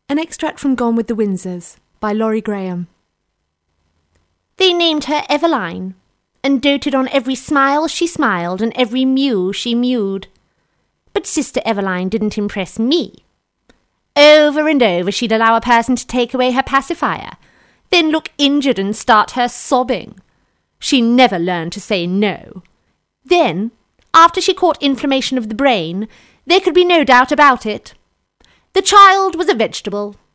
An extract from Gone with the Windsors by Laurie Graham. They named her Eveline, and doted on every smile she smiled and every mew she mewed. But Sister Eveline didn't impress me. Over and over she'd allow a person to take away her pacifier, then look injured and start her sobbing. She never learned to say no. Then, after she caught inflammation of the brain, there could be no doubt about it. The child was a vegetable,